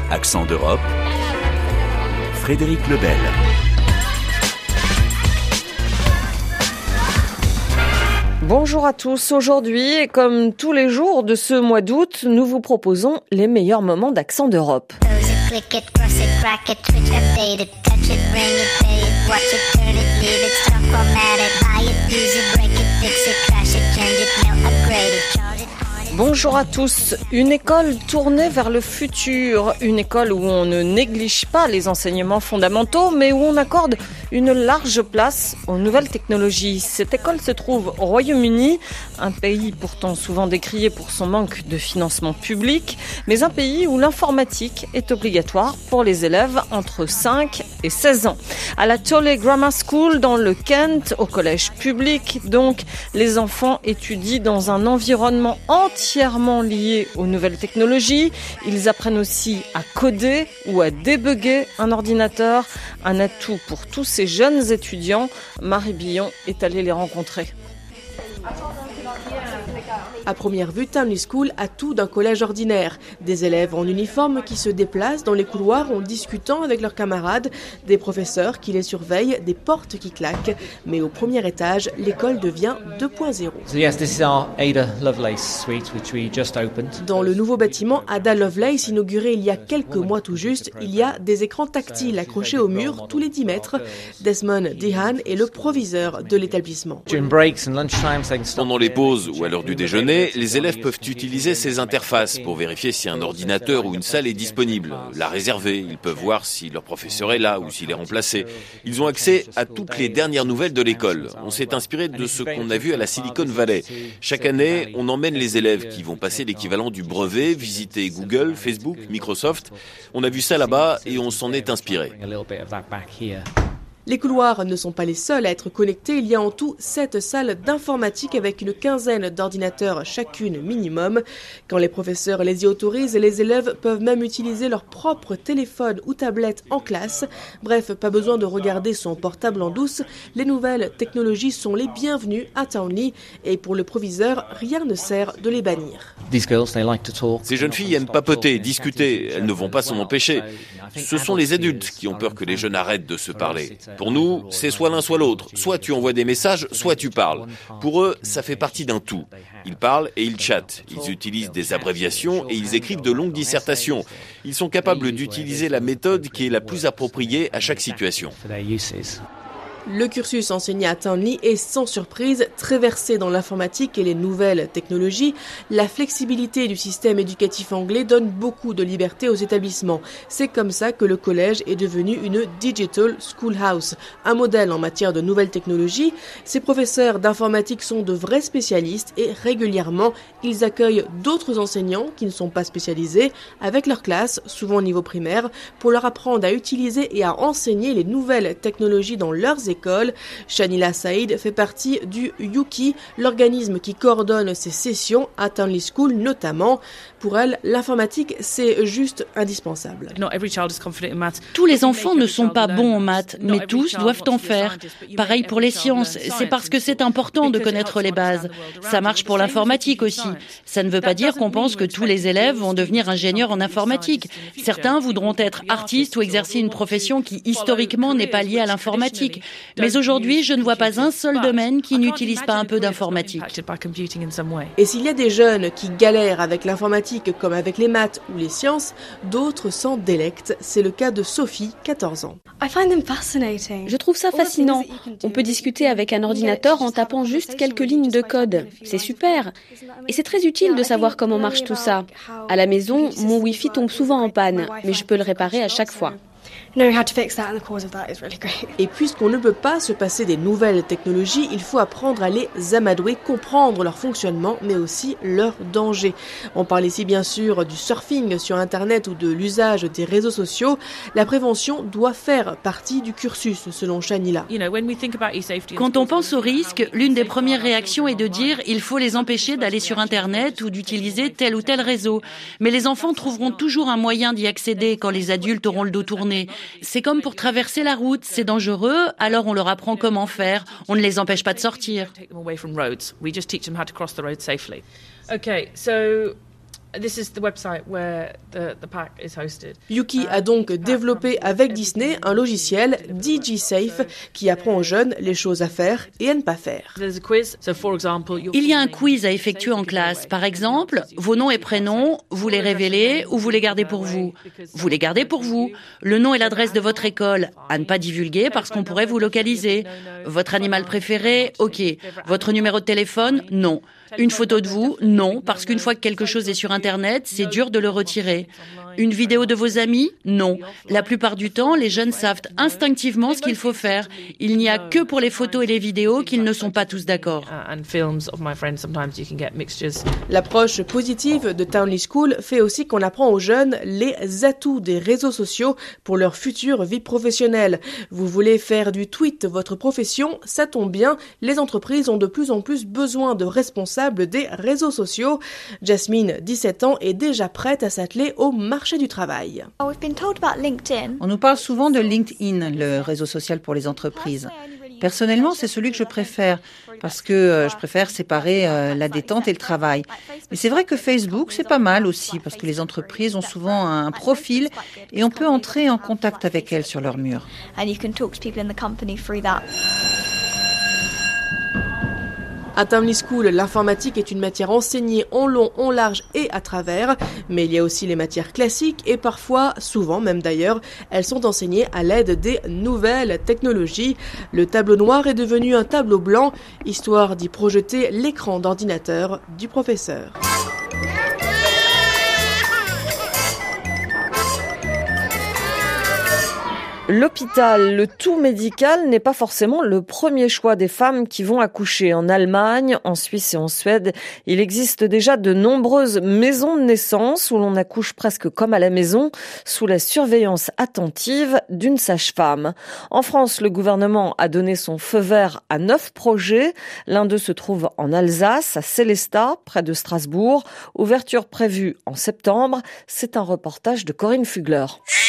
Accent d'Europe, Frédéric Lebel. Bonjour à tous. Aujourd'hui, et comme tous les jours de ce mois d'août, nous vous proposons les meilleurs moments d'Accent d'Europe. Bonjour à tous. Une école tournée vers le futur, une école où on ne néglige pas les enseignements fondamentaux, mais où on accorde une large place aux nouvelles technologies. Cette école se trouve au Royaume-Uni, un pays pourtant souvent décrié pour son manque de financement public, mais un pays où l'informatique est obligatoire pour les élèves entre 5 et 16 ans. À la Tolley Grammar School, dans le Kent, au collège public, donc, les enfants étudient dans un environnement entièrement lié aux nouvelles technologies. Ils apprennent aussi à coder ou à débugger un ordinateur, un atout pour tous ces jeunes étudiants. Marie Billon est allée les rencontrer. À première vue, Townley School a tout d'un collège ordinaire. Des élèves en uniforme qui se déplacent dans les couloirs en discutant avec leurs camarades, des professeurs qui les surveillent, des portes qui claquent. Mais au premier étage, l'école devient 2.0. Dans le nouveau bâtiment Ada Lovelace, inauguré il y a quelques mois tout juste, il y a des écrans tactiles accrochés au mur tous les 10 mètres. Desmond Dehan est le proviseur de l'établissement. Pendant les pauses ou à l'heure du déjeuner, les élèves peuvent utiliser ces interfaces pour vérifier si un ordinateur ou une salle est disponible, la réserver. Ils peuvent voir si leur professeur est là ou s'il est remplacé. Ils ont accès à toutes les dernières nouvelles de l'école. On s'est inspiré de ce qu'on a vu à la Silicon Valley. Chaque année, on emmène les élèves qui vont passer l'équivalent du brevet, visiter Google, Facebook, Microsoft. On a vu ça là-bas et on s'en est inspiré. Les couloirs ne sont pas les seuls à être connectés. Il y a en tout 7 salles d'informatique avec une quinzaine d'ordinateurs chacune minimum. Quand les professeurs les y autorisent, les élèves peuvent même utiliser leur propre téléphone ou tablette en classe. Bref, pas besoin de regarder son portable en douce. Les nouvelles technologies sont les bienvenues à Townley et pour le proviseur, rien ne sert de les bannir. Ces jeunes filles aiment papoter, discuter. Elles ne vont pas s'en empêcher. Ce sont les adultes qui ont peur que les jeunes arrêtent de se parler. Pour nous, c'est soit l'un soit l'autre. Soit tu envoies des messages, soit tu parles. Pour eux, ça fait partie d'un tout. Ils parlent et ils chattent. Ils utilisent des abréviations et ils écrivent de longues dissertations. Ils sont capables d'utiliser la méthode qui est la plus appropriée à chaque situation. Le cursus enseigné à Townley est sans surprise très versé dans l'informatique et les nouvelles technologies. La flexibilité du système éducatif anglais donne beaucoup de liberté aux établissements. C'est comme ça que le collège est devenu une Digital Schoolhouse, un modèle en matière de nouvelles technologies. Ces professeurs d'informatique sont de vrais spécialistes et régulièrement, ils accueillent d'autres enseignants qui ne sont pas spécialisés avec leur classe, souvent au niveau primaire, pour leur apprendre à utiliser et à enseigner les nouvelles technologies dans leurs écoles. Shanila Saïd fait partie du Yuki, l'organisme qui coordonne ces sessions à Townley School notamment. Pour elle, l'informatique, c'est juste indispensable. Tous les enfants ne sont pas bons en maths, mais tous doivent en faire. Pareil pour les sciences, c'est parce que c'est important de connaître les bases. Ça marche pour l'informatique aussi. Ça ne veut pas dire qu'on pense que tous les élèves vont devenir ingénieurs en informatique. Certains voudront être artistes ou exercer une profession qui historiquement n'est pas liée à l'informatique. Mais aujourd'hui, je ne vois pas un seul domaine qui n'utilise pas un peu d'informatique. Et s'il y a des jeunes qui galèrent avec l'informatique comme avec les maths ou les sciences, d'autres s'en délectent. C'est le cas de Sophie, 14 ans. Je trouve ça fascinant. On peut discuter avec un ordinateur en tapant juste quelques lignes de code. C'est super. Et c'est très utile de savoir comment marche tout ça. À la maison, mon Wi-Fi tombe souvent en panne, mais je peux le réparer à chaque fois. Et puisqu'on ne peut pas se passer des nouvelles technologies, il faut apprendre à les amadouer, comprendre leur fonctionnement, mais aussi leurs dangers. On parle ici bien sûr du surfing sur Internet ou de l'usage des réseaux sociaux. La prévention doit faire partie du cursus, selon Shanila. Quand on pense aux risques, l'une des premières réactions est de dire il faut les empêcher d'aller sur Internet ou d'utiliser tel ou tel réseau. Mais les enfants trouveront toujours un moyen d'y accéder quand les adultes auront le dos tourné. C'est comme pour traverser la route, c'est dangereux, alors on leur apprend comment faire, on ne les empêche pas de sortir. Yuki a donc développé avec Disney un logiciel DigiSafe qui apprend aux jeunes les choses à faire et à ne pas faire. Il y a un quiz à effectuer en classe. Par exemple, vos noms et prénoms, vous les révélez ou vous les gardez pour vous? Vous les gardez pour vous. Le nom et l'adresse de votre école, à ne pas divulguer parce qu'on pourrait vous localiser. Votre animal préféré, ok. Votre numéro de téléphone, non. Une photo de vous, non, parce qu'une fois que quelque chose est sur Internet, c'est dur de le retirer. Une vidéo de vos amis, non. La plupart du temps, les jeunes savent instinctivement ce qu'il faut faire. Il n'y a que pour les photos et les vidéos qu'ils ne sont pas tous d'accord. L'approche positive de Townley School fait aussi qu'on apprend aux jeunes les atouts des réseaux sociaux pour leur future vie professionnelle. Vous voulez faire du tweet votre profession, ça tombe bien, les entreprises ont de plus en plus besoin de responsables des réseaux sociaux. Jasmine, 17 ans, est déjà prête à s'atteler au marché du travail. On nous parle souvent de LinkedIn, le réseau social pour les entreprises. Personnellement, c'est celui que je préfère, parce que je préfère séparer la détente et le travail. Mais c'est vrai que Facebook, c'est pas mal aussi, parce que les entreprises ont souvent un profil et on peut entrer en contact avec elles sur leur mur. À Townley School, l'informatique est une matière enseignée en long, en large et à travers, mais il y a aussi les matières classiques et parfois, souvent même d'ailleurs, elles sont enseignées à l'aide des nouvelles technologies. Le tableau noir est devenu un tableau blanc, histoire d'y projeter l'écran d'ordinateur du professeur. L'hôpital, le tout médical n'est pas forcément le premier choix des femmes qui vont accoucher. En Allemagne, en Suisse et en Suède, il existe déjà de nombreuses maisons de naissance où l'on accouche presque comme à la maison, sous la surveillance attentive d'une sage-femme. En France, le gouvernement a donné son feu vert à 9 projets. L'un d'eux se trouve en Alsace, à Sélestat, près de Strasbourg. Ouverture prévue en septembre. C'est un reportage de Corinne Fugler.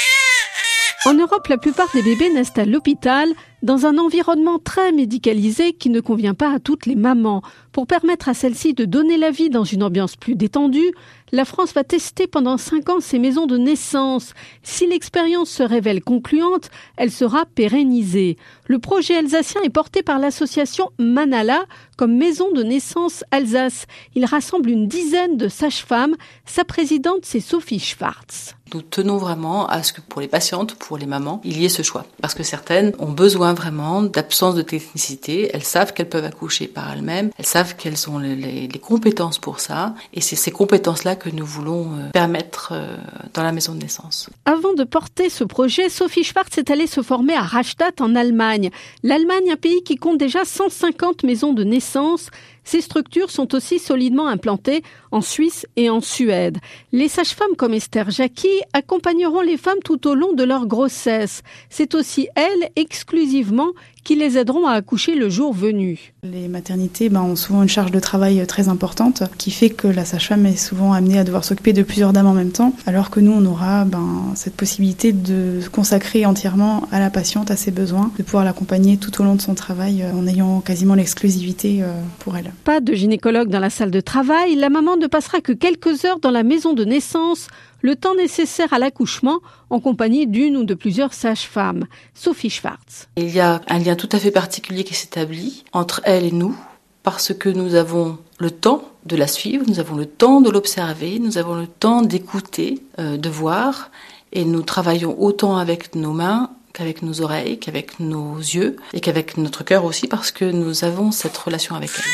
En Europe, la plupart des bébés naissent à l'hôpital, dans un environnement très médicalisé qui ne convient pas à toutes les mamans. Pour permettre à celles-ci de donner la vie dans une ambiance plus détendue, la France va tester pendant 5 ans ces maisons de naissance. Si l'expérience se révèle concluante, elle sera pérennisée. Le projet alsacien est porté par l'association Manala comme maison de naissance Alsace. Il rassemble une dizaine de sages-femmes. Sa présidente, c'est Sophie Schwartz. Nous tenons vraiment à ce que pour les patientes, pour les mamans, il y ait ce choix. Parce que certaines ont besoin vraiment d'absence de technicité. Elles savent qu'elles peuvent accoucher par elles-mêmes. Elles savent qu'elles ont les compétences pour ça. Et c'est ces compétences-là que nous voulons permettre dans la maison de naissance. Avant de porter ce projet, Sophie Schwartz est allée se former à Rastatt en Allemagne. L'Allemagne, un pays qui compte déjà 150 maisons de naissance. Ces structures sont aussi solidement implantées en Suisse et en Suède. Les sages-femmes comme Esther Jacqui accompagneront les femmes tout au long de leur grossesse. C'est aussi elles, exclusivement, qui les aideront à accoucher le jour venu. Les maternités ont souvent une charge de travail très importante qui fait que la sage-femme est souvent amenée à devoir s'occuper de plusieurs dames en même temps, alors que nous, on aura cette possibilité de se consacrer entièrement à la patiente, à ses besoins, de pouvoir l'accompagner tout au long de son travail en ayant quasiment l'exclusivité pour elle. Pas de gynécologue dans la salle de travail, la maman ne passera que quelques heures dans la maison de naissance, le temps nécessaire à l'accouchement en compagnie d'une ou de plusieurs sages-femmes. Sophie Schwartz. Il y a un lien tout à fait particulier qui s'établit entre elle et nous, parce que nous avons le temps de la suivre, nous avons le temps de l'observer, nous avons le temps d'écouter, de voir, et nous travaillons autant avec nos mains qu'avec nos oreilles, qu'avec nos yeux, et qu'avec notre cœur aussi, parce que nous avons cette relation avec elle.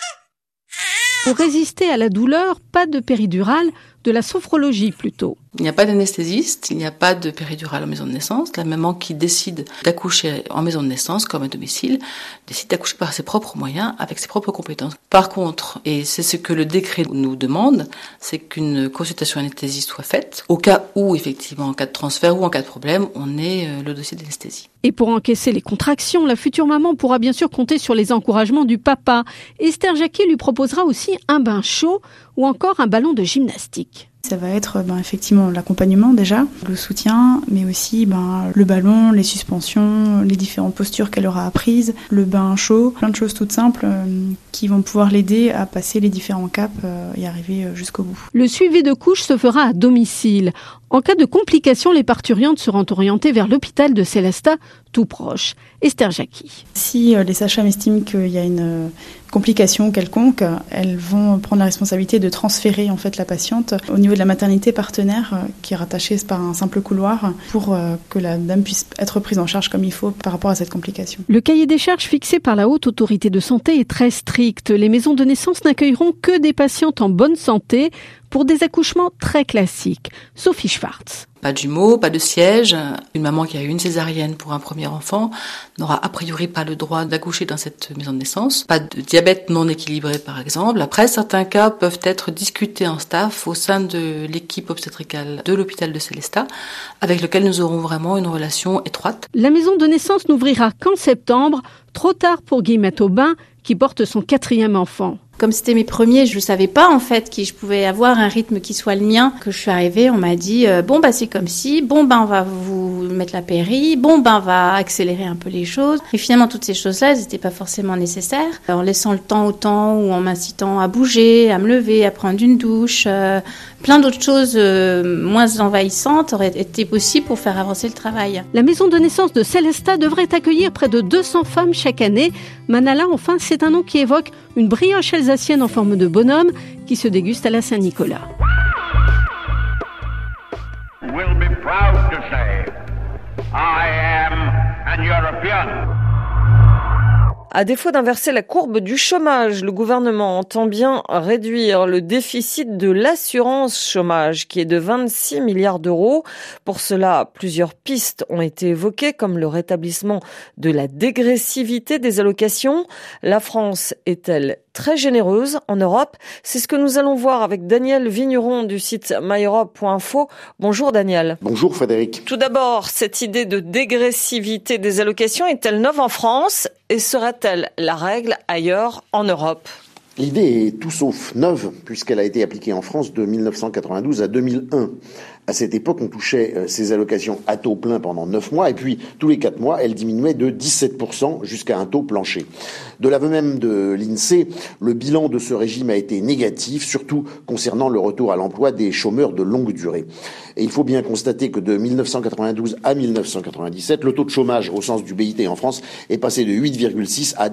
Pour résister à la douleur, pas de péridurale, de la sophrologie plutôt. Il n'y a pas d'anesthésiste, il n'y a pas de péridurale en maison de naissance. La maman qui décide d'accoucher en maison de naissance, comme à domicile, décide d'accoucher par ses propres moyens, avec ses propres compétences. Par contre, et c'est ce que le décret nous demande, c'est qu'une consultation anesthésiste soit faite, au cas où, effectivement, en cas de transfert ou en cas de problème, on ait le dossier d'anesthésie. Et pour encaisser les contractions, la future maman pourra bien sûr compter sur les encouragements du papa. Esther Jacqui lui proposera aussi un bain chaud ou encore un ballon de gymnastique. Ça va être effectivement l'accompagnement déjà, le soutien, mais aussi le ballon, les suspensions, les différentes postures qu'elle aura apprises, le bain chaud, plein de choses toutes simples qui vont pouvoir l'aider à passer les différents caps et arriver jusqu'au bout. Le suivi de couche se fera à domicile. En cas de complications, les parturientes seront orientées vers l'hôpital de Sélestat, tout proche. Esther Jacqui. Si les sages-femmes estiment qu'il y a une complication quelconque, elles vont prendre la responsabilité de transférer en fait la patiente au niveau de la maternité partenaire qui est rattachée par un simple couloir pour que la dame puisse être prise en charge comme il faut par rapport à cette complication. Le cahier des charges fixé par la Haute Autorité de Santé est très strict. Les maisons de naissance n'accueilleront que des patientes en bonne santé pour des accouchements très classiques. Sophie Schwartz. Pas de jumeaux, pas de siège. Une maman qui a eu une césarienne pour un premier enfant n'aura a priori pas le droit d'accoucher dans cette maison de naissance. Pas de diabète non équilibré par exemple. Après, certains cas peuvent être discutés en staff au sein de l'équipe obstétricale de l'hôpital de Sélestat, avec lequel nous aurons vraiment une relation étroite. La maison de naissance n'ouvrira qu'en septembre, trop tard pour Guillemette Aubin, qui porte son 4e enfant. Comme c'était mes premiers, je ne savais pas en fait que je pouvais avoir un rythme qui soit le mien. Quand je suis arrivée, on m'a dit c'est comme si, on va vous mettre la péri, on va accélérer un peu les choses. Et finalement toutes ces choses-là, elles n'étaient pas forcément nécessaires. En laissant le temps au temps ou en m'incitant à bouger, à me lever, à prendre une douche, plein d'autres choses moins envahissantes auraient été possibles pour faire avancer le travail. La maison de naissance de Sélestat devrait accueillir près de 200 femmes chaque année. Manala, enfin, c'est un nom qui évoque une brioche alsacienne en forme de bonhomme qui se déguste à la Saint-Nicolas. Will be proud to say, I am an European. À défaut d'inverser la courbe du chômage, le gouvernement entend bien réduire le déficit de l'assurance chômage qui est de 26 milliards d'euros. Pour cela, plusieurs pistes ont été évoquées comme le rétablissement de la dégressivité des allocations. La France est-elle très généreuse en Europe? C'est ce que nous allons voir avec Daniel Vigneron du site myeurope.info. Bonjour Daniel. Bonjour Frédéric. Tout d'abord, cette idée de dégressivité des allocations est-elle neuve en France et serait-elle la règle ailleurs en Europe? L'idée est tout sauf neuve puisqu'elle a été appliquée en France de 1992 à 2001. À cette époque, on touchait ces allocations à taux plein pendant 9 mois et puis tous les 4 mois, elles diminuaient de 17% jusqu'à un taux plancher. De l'aveu même de l'INSEE, le bilan de ce régime a été négatif, surtout concernant le retour à l'emploi des chômeurs de longue durée. Et il faut bien constater que de 1992 à 1997, le taux de chômage au sens du BIT en France est passé de 8,6 à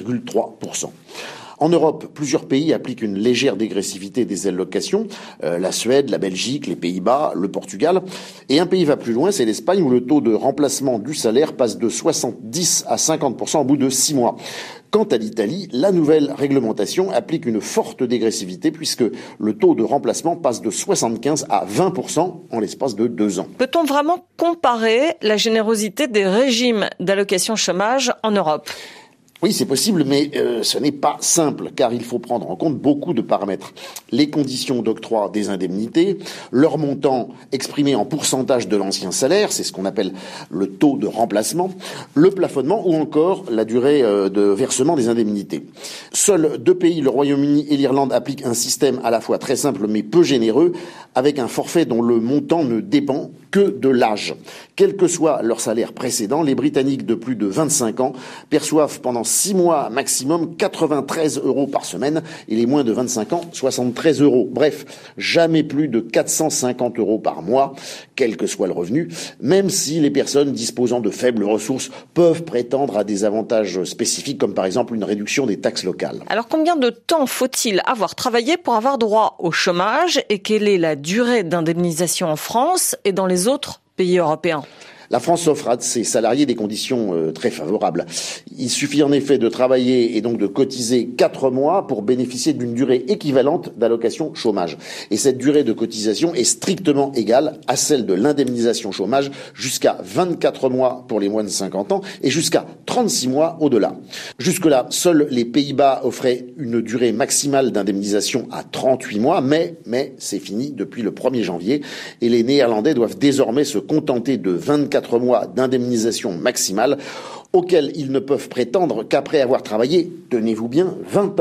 10,3%. En Europe, plusieurs pays appliquent une légère dégressivité des allocations, la Suède, la Belgique, les Pays-Bas, le Portugal. Et un pays va plus loin, c'est l'Espagne, où le taux de remplacement du salaire passe de 70 à 50% au bout de 6 mois. Quant à l'Italie, la nouvelle réglementation applique une forte dégressivité puisque le taux de remplacement passe de 75 à 20% en l'espace de 2 ans. Peut-on vraiment comparer la générosité des régimes d'allocation chômage en Europe ? Oui, c'est possible, mais ce n'est pas simple, car il faut prendre en compte beaucoup de paramètres. Les conditions d'octroi des indemnités, leur montant exprimé en pourcentage de l'ancien salaire, c'est ce qu'on appelle le taux de remplacement, le plafonnement ou encore la durée de versement des indemnités. Seuls 2 pays, le Royaume-Uni et l'Irlande, appliquent un système à la fois très simple mais peu généreux, avec un forfait dont le montant ne dépend que de l'âge. Quel que soit leur salaire précédent, les Britanniques de plus de 25 ans perçoivent pendant 6 mois maximum 93 € par semaine et les moins de 25 ans 73 €. Bref, jamais plus de 450 € par mois, quel que soit le revenu, même si les personnes disposant de faibles ressources peuvent prétendre à des avantages spécifiques comme par exemple une réduction des taxes locales. Alors combien de temps faut-il avoir travaillé pour avoir droit au chômage et quelle est la durée d'indemnisation en France et dans les autres pays européens ? La France offre à ses salariés des conditions très favorables. Il suffit en effet de travailler et donc de cotiser 4 mois pour bénéficier d'une durée équivalente d'allocation chômage. Et cette durée de cotisation est strictement égale à celle de l'indemnisation chômage jusqu'à 24 mois pour les moins de 50 ans et jusqu'à 36 mois au-delà. Jusque-là, seuls les Pays-Bas offraient une durée maximale d'indemnisation à 38 mois, mais c'est fini depuis le 1er janvier et les Néerlandais doivent désormais se contenter de 24 mois d'indemnisation maximale auxquels ils ne peuvent prétendre qu'après avoir travaillé, tenez-vous bien, 20 ans.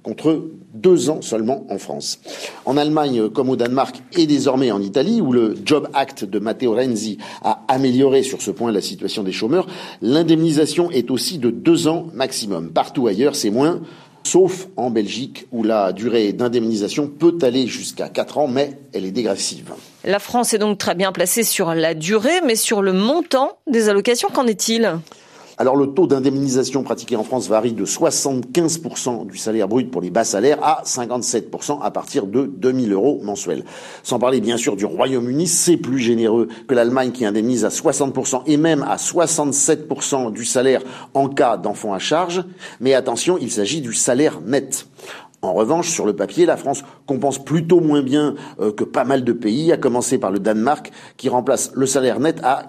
contre 2 ans seulement en France. En Allemagne, comme au Danemark et désormais en Italie, où le Job Act de Matteo Renzi a amélioré sur ce point la situation des chômeurs, l'indemnisation est aussi de 2 ans maximum. Partout ailleurs, c'est moins, sauf en Belgique, où la durée d'indemnisation peut aller jusqu'à 4 ans, mais elle est dégressive. La France est donc très bien placée sur la durée, mais sur le montant des allocations, qu'en est-il ? Alors le taux d'indemnisation pratiqué en France varie de 75% du salaire brut pour les bas salaires à 57% à partir de 2 000 € mensuels. Sans parler bien sûr du Royaume-Uni, c'est plus généreux que l'Allemagne qui indemnise à 60% et même à 67% du salaire en cas d'enfant à charge. Mais attention, il s'agit du salaire net. En revanche, sur le papier, la France compense plutôt moins bien que pas mal de pays, à commencer par le Danemark, qui remplace le salaire net à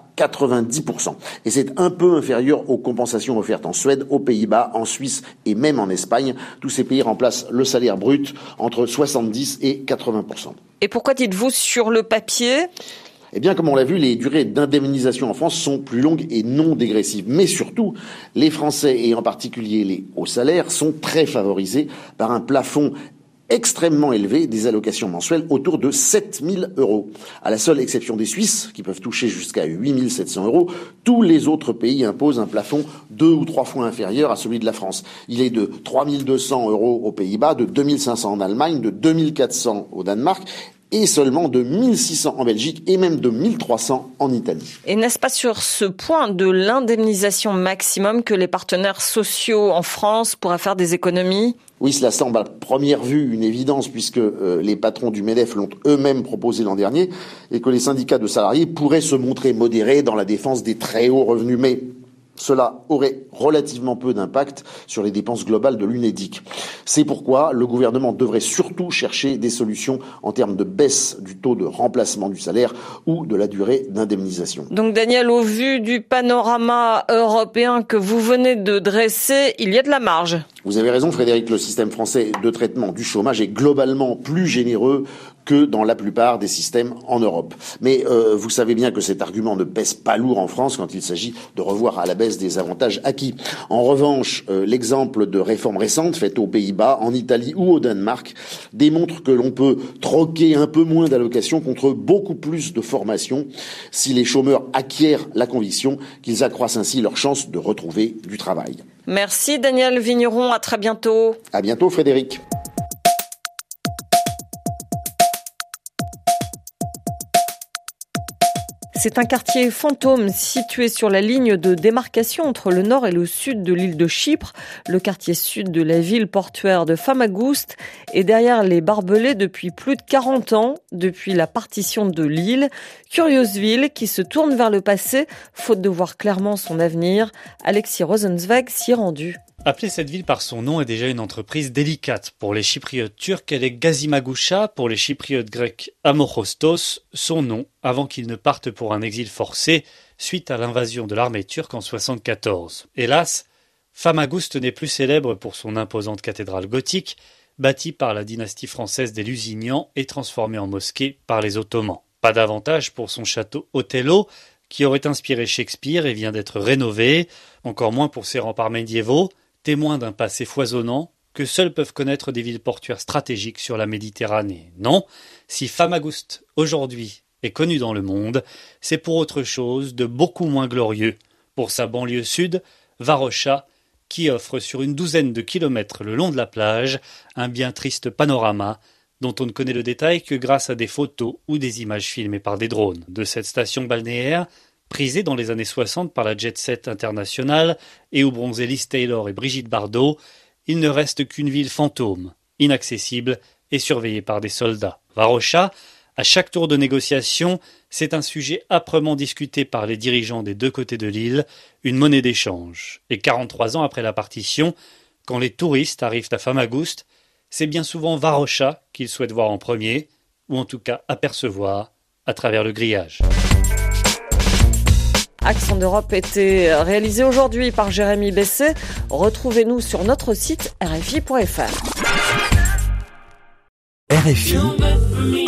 90%. Et c'est un peu inférieur aux compensations offertes en Suède, aux Pays-Bas, en Suisse et même en Espagne. Tous ces pays remplacent le salaire brut entre 70 et 80%. Et pourquoi dites-vous sur le papier ? Eh bien, comme on l'a vu, les durées d'indemnisation en France sont plus longues et non dégressives. Mais surtout, les Français, et en particulier les hauts salaires, sont très favorisés par un plafond extrêmement élevé des allocations mensuelles, autour de 7 000 €. À la seule exception des Suisses, qui peuvent toucher jusqu'à 8 700 €, tous les autres pays imposent un plafond 2 ou 3 fois inférieur à celui de la France. Il est de 3 200 € aux Pays-Bas, de 2 500 en Allemagne, de 2 400 au Danemark, et seulement de 1 600 en Belgique et même de 1 300 en Italie. Et n'est-ce pas sur ce point de l'indemnisation maximum que les partenaires sociaux en France pourraient faire des économies ? Oui, cela semble à première vue une évidence puisque les patrons du MEDEF l'ont eux-mêmes proposé l'an dernier et que les syndicats de salariés pourraient se montrer modérés dans la défense des très hauts revenus. Mais cela aurait relativement peu d'impact sur les dépenses globales de l'UNEDIC. C'est pourquoi le gouvernement devrait surtout chercher des solutions en termes de baisse du taux de remplacement du salaire ou de la durée d'indemnisation. Donc Daniel, au vu du panorama européen que vous venez de dresser, il y a de la marge. Vous avez raison Frédéric, le système français de traitement du chômage est globalement plus généreux que dans la plupart des systèmes en Europe. Mais vous savez bien que cet argument ne pèse pas lourd en France quand il s'agit de revoir à la baisse des avantages acquis. En revanche, l'exemple de réformes récentes faites aux Pays-Bas, en Italie ou au Danemark démontre que l'on peut troquer un peu moins d'allocations contre beaucoup plus de formation si les chômeurs acquièrent la conviction qu'ils accroissent ainsi leurs chances de retrouver du travail. Merci Daniel Vigneron, à très bientôt. À bientôt Frédéric. C'est un quartier fantôme situé sur la ligne de démarcation entre le nord et le sud de l'île de Chypre. Le quartier sud de la ville portuaire de Famagoust est derrière les barbelés depuis plus de 40 ans, depuis la partition de l'île. Curieuse ville qui se tourne vers le passé, faute de voir clairement son avenir. Alexis Rosenzweig s'y est rendu. Appeler cette ville par son nom est déjà une entreprise délicate. Pour les Chypriotes turcs, elle est Gazimagoucha, pour les Chypriotes grecs Amochostos, son nom, avant qu'ils ne partent pour un exil forcé suite à l'invasion de l'armée turque en 1974. Hélas, Famagoust n'est plus célèbre pour son imposante cathédrale gothique, bâtie par la dynastie française des Lusignans et transformée en mosquée par les Ottomans. Pas davantage pour son château Othello, qui aurait inspiré Shakespeare et vient d'être rénové, encore moins pour ses remparts médiévaux, témoins d'un passé foisonnant que seuls peuvent connaître des villes portuaires stratégiques sur la Méditerranée. Non, si Famagoust, aujourd'hui, est connu dans le monde, c'est pour autre chose de beaucoup moins glorieux, pour sa banlieue sud, Varosha, qui offre sur une douzaine de kilomètres le long de la plage un bien triste panorama dont on ne connaît le détail que grâce à des photos ou des images filmées par des drones. De cette station balnéaire, prisée dans les années 60 par la jet-set internationale et où bronzaient Liz Taylor et Brigitte Bardot, il ne reste qu'une ville fantôme, inaccessible et surveillée par des soldats. Varosha, à chaque tour de négociation, c'est un sujet âprement discuté par les dirigeants des deux côtés de l'île, une monnaie d'échange. Et 43 ans après la partition, quand les touristes arrivent à Famagoust, c'est bien souvent Varosha qu'ils souhaitent voir en premier, ou en tout cas apercevoir à travers le grillage. Accent d'Europe était réalisé aujourd'hui par Jérémy Besset. Retrouvez-nous sur notre site rfi.fr. RFI.